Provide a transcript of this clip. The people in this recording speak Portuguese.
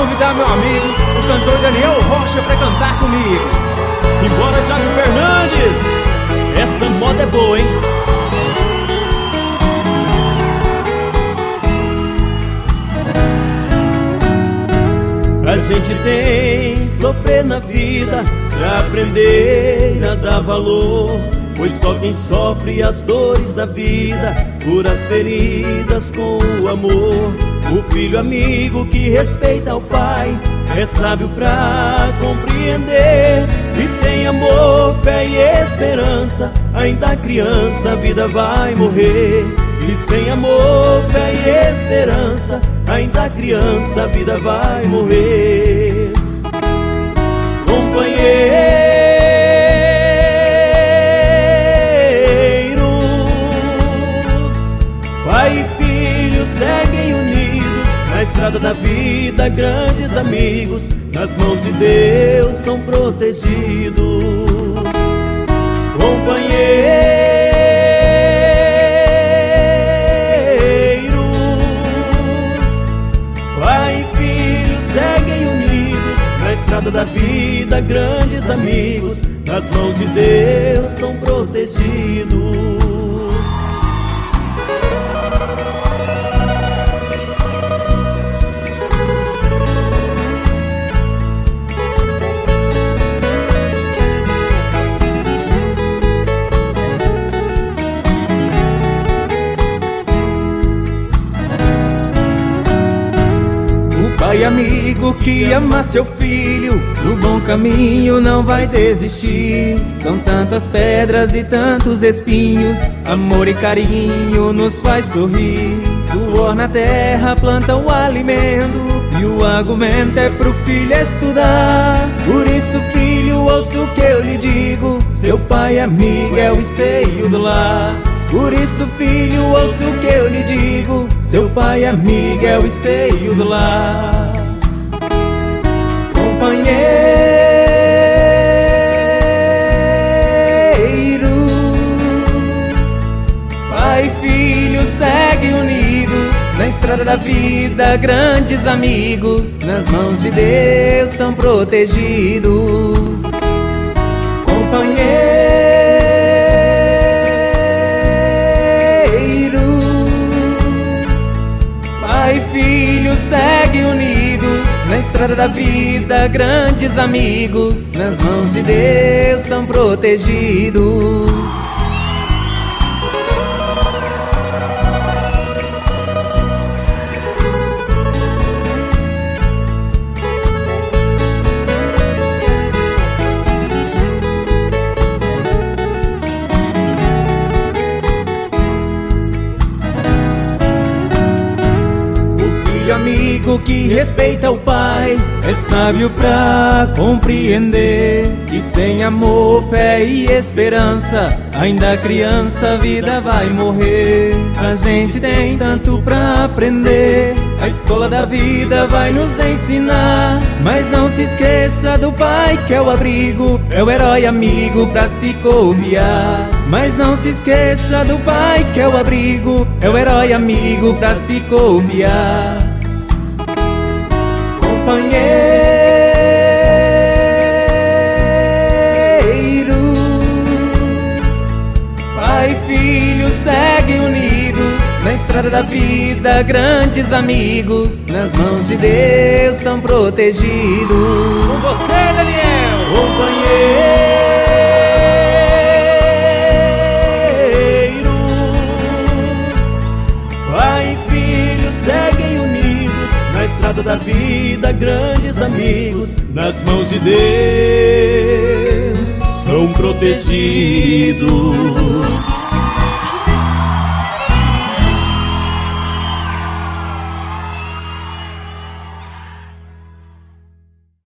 convidar meu amigo, o cantor Daniel Rocha, pra cantar comigo. Simbora, Thiago Fernandes! Essa moda é boa, hein? A gente tem que sofrer na vida pra aprender a dar valor, pois só quem sofre as dores da vida cura as feridas com o amor. O filho amigo que respeita o pai é sábio pra compreender, e sem amor, fé e esperança, ainda criança a vida vai morrer. E sem amor, fé e esperança, ainda criança a vida vai morrer. Companheiros, pai e filho seguem unidos na estrada da vida, grandes amigos, nas mãos de Deus são protegidos. Companheiros, pai e filho seguem unidos na estrada da vida, grandes amigos, nas mãos de Deus são protegidos. Pai amigo que ama seu filho, no bom caminho não vai desistir. São tantas pedras e tantos espinhos, amor e carinho nos faz sorrir. Suor na terra planta o alimento, e o argumento é pro filho estudar. Por isso, filho, ouça o que eu lhe digo, seu pai amigo é o esteio do lar. Por isso, filho, ouça o que eu lhe digo, seu pai amigo é o esteio do lar. Companheiros, pai e filho seguem unidos na estrada da vida, grandes amigos, nas mãos de Deus são protegidos. Companheiros, pai e filho seguem unidos na estrada da vida, grandes amigos, nas mãos de Deus são protegidos. Amigo que respeita o pai é sábio pra compreender que sem amor, fé e esperança, ainda criança a vida vai morrer. A gente tem tanto pra aprender, a escola da vida vai nos ensinar. Mas não se esqueça do pai que é o abrigo, é o herói amigo pra se copiar. Mas não se esqueça do pai que é o abrigo, é o herói amigo pra se copiar. Companheiros, pai e filho seguem unidos na estrada da vida, grandes amigos, nas mãos de Deus são protegidos. Com você, Daniel! Companheiros, pai e filho seguem unidos na estrada da vida, grandes amigos, nas mãos de Deus são protegidos.